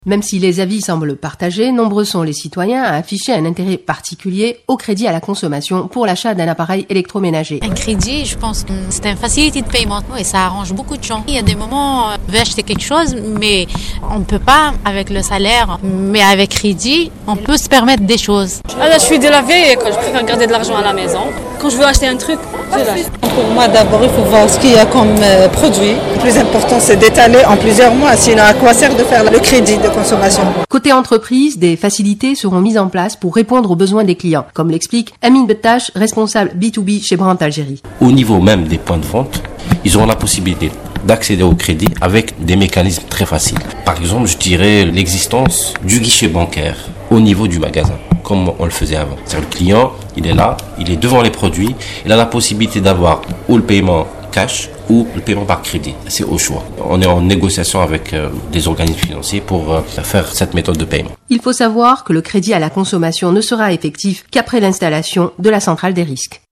Même si les avis semblent partagés, nombreux sont les citoyens à afficher un intérêt particulier au crédit à la consommation pour l'achat d'un appareil électroménager. Un crédit, je pense que c'est une facilité de paiement et ça arrange beaucoup de gens. Il y a des moments où on veut acheter quelque chose, mais on ne peut pas avec le salaire. Mais avec crédit, on peut se permettre des choses. Là, je suis de la vieille école, je préfère garder de l'argent à la maison. Quand je veux acheter un truc, je l'achète. Pour moi, d'abord, il faut voir ce qu'il y a comme produit. Le plus important, c'est d'étaler en plusieurs mois. Sinon, à quoi sert de faire le crédit de consommation? Côté entreprise, des facilités seront mises en place pour répondre aux besoins des clients, comme l'explique Amine Bettache, responsable B2B chez Brandt Algérie. Au niveau même des points de vente, ils auront la possibilité d'accéder au crédit avec des mécanismes très faciles. Par exemple, je dirais l'existence du guichet bancaire au niveau du magasin, comme on le faisait avant. C'est-à-dire le client, il est là, il est devant les produits, il a la possibilité d'avoir ou le paiement cash ou le paiement par crédit. C'est au choix. On est en négociation avec des organismes financiers pour faire cette méthode de paiement. Il faut savoir que le crédit à la consommation ne sera effectif qu'après l'installation de la centrale des risques.